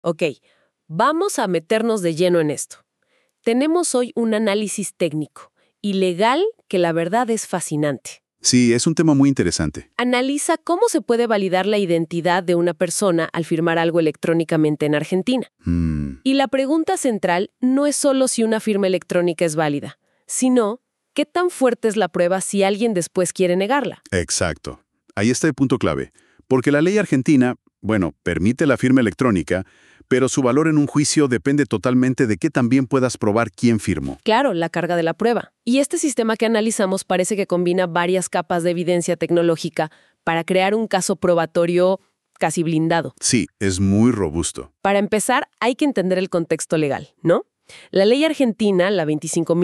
Ok, vamos a meternos de lleno en esto. Tenemos hoy un análisis técnico y legal que la verdad es fascinante. Sí, es un tema muy interesante. Analiza cómo se puede validar la identidad de una persona al firmar algo electrónicamente en Argentina. Y la pregunta central no es solo si una firma electrónica es válida, sino qué tan fuerte es la prueba si alguien después quiere negarla. Exacto. Ahí está el punto clave. Porque la ley argentina, permite la firma electrónica, pero su valor en un juicio depende totalmente de que también puedas probar quién firmó. Claro, la carga de la prueba. Y este sistema que analizamos parece que combina varias capas de evidencia tecnológica para crear un caso probatorio casi blindado. Sí, es muy robusto. Para empezar, hay que entender el contexto legal, ¿no? La ley argentina, la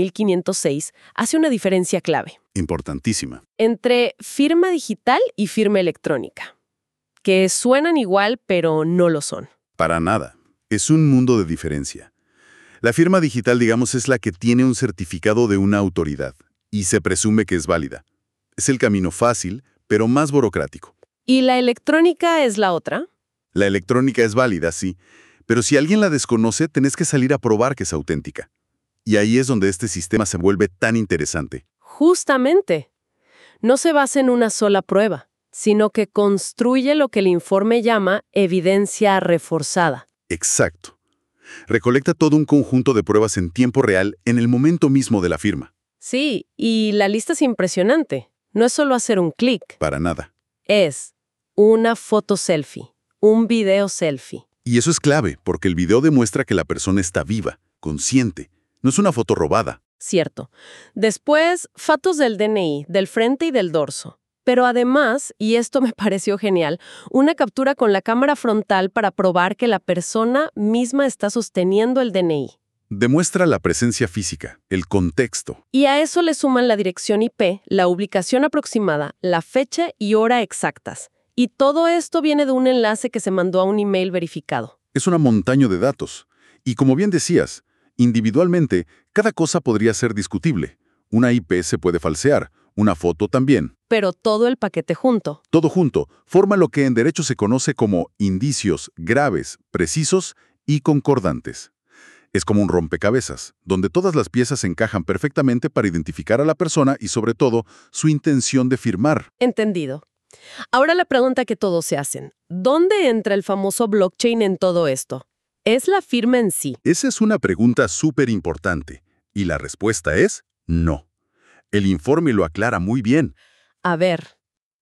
25.506, hace una diferencia clave Importantísima. entre firma digital y firma electrónica, que suenan igual, pero no lo son. Para nada. Es un mundo de diferencia. La firma digital, digamos, es la que tiene un certificado de una autoridad y se presume que es válida. Es el camino fácil, pero más burocrático. ¿Y la electrónica es la otra? La electrónica es válida, sí, pero si alguien la desconoce, tenés que salir a probar que es auténtica. Y ahí es donde este sistema se vuelve tan interesante. Justamente. No se basa en una sola prueba, sino que construye lo que el informe llama evidencia reforzada. Exacto. Recolecta todo un conjunto de pruebas en tiempo real en el momento mismo de la firma. Sí, y la lista es impresionante. No es solo hacer un clic. Para nada. Es una foto selfie, un video selfie. Y eso es clave, porque el video demuestra que la persona está viva, consciente. No es una foto robada. Cierto. Después, fotos del DNI, del frente y del dorso. Pero además, y esto me pareció genial, una captura con la cámara frontal para probar que la persona misma está sosteniendo el DNI. Demuestra la presencia física, el contexto. Y a eso le suman la dirección IP, la ubicación aproximada, la fecha y hora exactas. Y todo esto viene de un enlace que se mandó a un email verificado. Es una montaña de datos. Y como bien decías, individualmente, cada cosa podría ser discutible. Una IP se puede falsear, una foto también. Pero todo el paquete junto. Todo junto forma lo que en derecho se conoce como indicios graves, precisos y concordantes. Es como un rompecabezas, donde todas las piezas encajan perfectamente para identificar a la persona y, sobre todo, su intención de firmar. Entendido. Ahora la pregunta que todos se hacen. ¿Dónde entra el famoso blockchain en todo esto? ¿Es la firma en sí? Esa es una pregunta súper importante, y la respuesta es no. El informe lo aclara muy bien. A ver.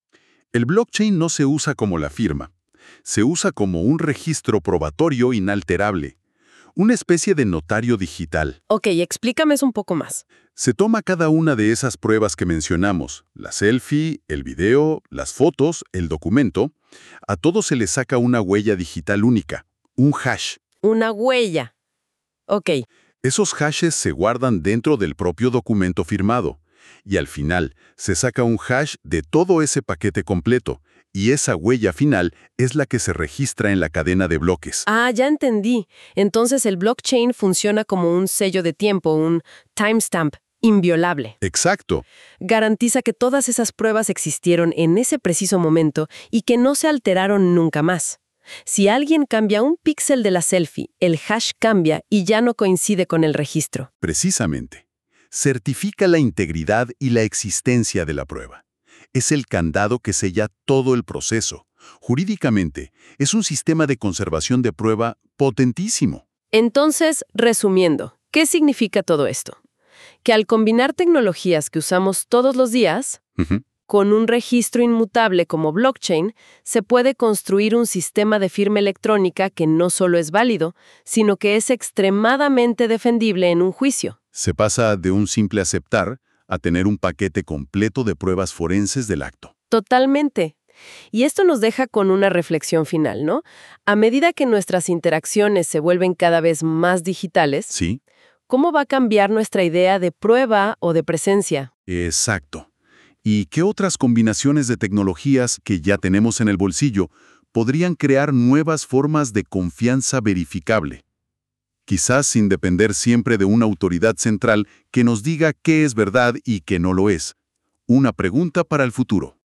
El blockchain no se usa como la firma. Se usa como un registro probatorio inalterable. Una especie de notario digital. Ok, explícame eso un poco más. Se toma cada una de esas pruebas que mencionamos, la selfie, el video, las fotos, el documento. A todo se le saca una huella digital única, un hash. Una huella. Ok. Esos hashes se guardan dentro del propio documento firmado. Y al final, se saca un hash de todo ese paquete completo. Y esa huella final es la que se registra en la cadena de bloques. Ah, ya entendí. Entonces el blockchain funciona como un sello de tiempo, un timestamp inviolable. Exacto. Garantiza que todas esas pruebas existieron en ese preciso momento y que no se alteraron nunca más. Si alguien cambia un píxel de la selfie, el hash cambia y ya no coincide con el registro. Precisamente. Certifica la integridad y la existencia de la prueba. Es el candado que sella todo el proceso. Jurídicamente, es un sistema de conservación de prueba potentísimo. Entonces, resumiendo, ¿qué significa todo esto? Que al combinar tecnologías que usamos todos los días, con un registro inmutable como blockchain, se puede construir un sistema de firma electrónica que no solo es válido, sino que es extremadamente defendible en un juicio. Se pasa de un simple aceptar a tener un paquete completo de pruebas forenses del acto. Totalmente. Y esto nos deja con una reflexión final, ¿no? A medida que nuestras interacciones se vuelven cada vez más digitales, ¿Sí? ¿cómo va a cambiar nuestra idea de prueba o de presencia? Exacto. ¿Y qué otras combinaciones de tecnologías que ya tenemos en el bolsillo podrían crear nuevas formas de confianza verificable? Quizás sin depender siempre de una autoridad central que nos diga qué es verdad y qué no lo es. Una pregunta para el futuro.